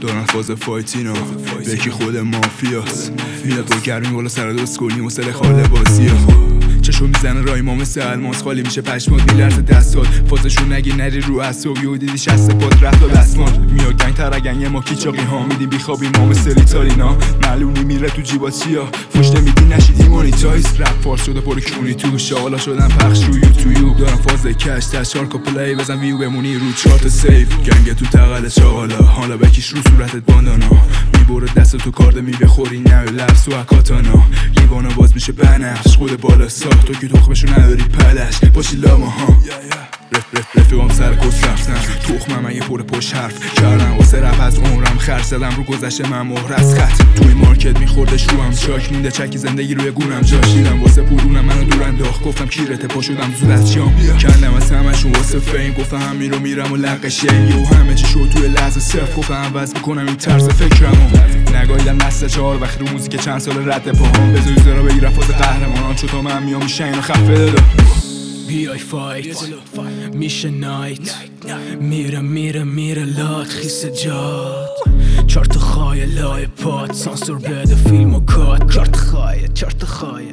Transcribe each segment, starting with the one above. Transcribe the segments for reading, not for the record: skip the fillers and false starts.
دارن فاز فایتینا یکی خود مافیاست میاد با گرمی بالا سر دوست کنی و سر خاله بازیه چشو میزنه رای ما مثل الماس خالی میشه پشمات میلرزه دستات فازشون نگی نری رو اعصابی و دیدی شست پات رفت و دستمال میاد گنگ ترگنگ ما کیچاقی ها میدیم بیخوابی ما مثل ریتالینا معلومی میره تو جیبا چیا فوش نمیدی نشیدی مونیتایز رپ فارس شده پر کونی تو شالا شدن پخش رو یوتیوب دارم فاز کش تشار کا پلی بزن ویو بمونی رو چارت سیف گنگ تو تقل چالا حالا بکیش رو صورتت باندانا میبره دست تو کارد میبخوری نه لفظ و اکاتانا لیوانو باز میشه بنفش خود بالا تو که تخمشو نداری پلش باشی لاما ها رفیقام سر کس رفتن تخمم اگه پر پشت حرف کردم واسه رپ از عمرم خرج زدم رو گذشته من مهر از خط توی مارکت میخوردش روم چاک مونده چکی زندگی روی گونم جاش دیدم واسه پولونم منو دور انداخت گفتم کیرته پا شدم زود از شام کندم از همشون واسه فیم گفتم همین رو میرم و لقشه یو همه چی شد توی لحظه صفر گفتم عوض میکنم این طرز فکرمو نگاهیدم نسل 4 وقت رو موزیک چند سال رد پاهام بذار یوزرا بگیرم فاز قهرمانان چون تا من میام میشه اینو خفه دادا بیای فایت میشه نایت میره لات خیس جات چارت خواهی لای پاد سانسور بده فیلم و کات چارت خواهی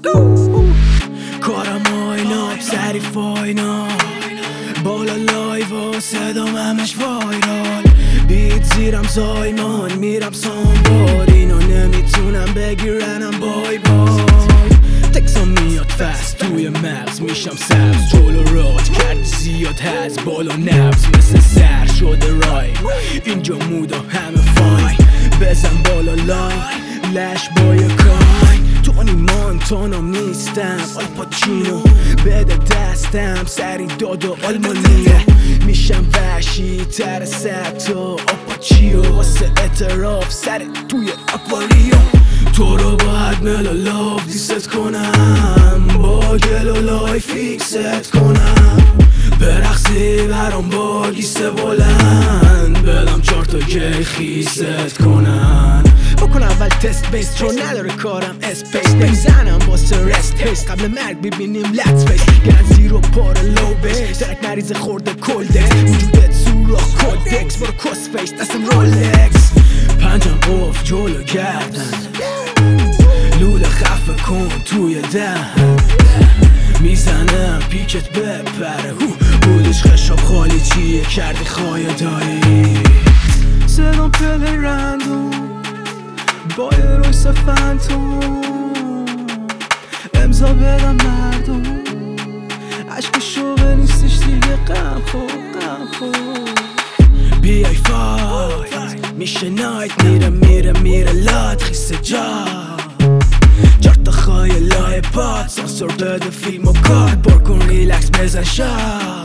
کارم آیناب سری فاینا بالا لایو و صدام همش وایرال بیت زیرم زایمان میرم سانبار اینو نمیتونم بگیرنم بای تکسام میاد فست توی مغز میشم سبز جلو رات کرد زیاد هز بالا نبز مثل سر شده رای اینجا مودا همه فاین بزن بالا لاین لش با یه کای تونی مانتانم نیستم آلپاچینو بده دستم سری داد و آلمانیه میشم وحشی تر ستا آپاچیو واسه اعتراف سر توی اکواریوم تو رو باید ملالاف دیست کنم با گل و لای فیکست کنم برقصی برام با گیسته بلند بدم 4 تا گی خیست کنن بکن اول تست بیس چون نداره کارم اسپیس بزنم واسه رست هیست قبل مرگ ببینیم لت فیس گرن زیرو پار لو بیس درک نریزه خورده کلدکس وجودت سوراخ کودکس برو کس فیس دستم رولکس پنجم قف جلو گردن لوله خفه کن توی دهن میزنم پیکت بپره بودش خشاب خالی چیه کردی خواهی دایی صدام پلی رندوم با یه رویس فنتوم امضا بدم مردم عشق شوقه نیستش دیگه غم خور بیای فایت میشه نایت میره لات خیسه جا 4 تا خواهی لای پاد سانسور بده فیلم و کات پر کن ریلکس بزن شاد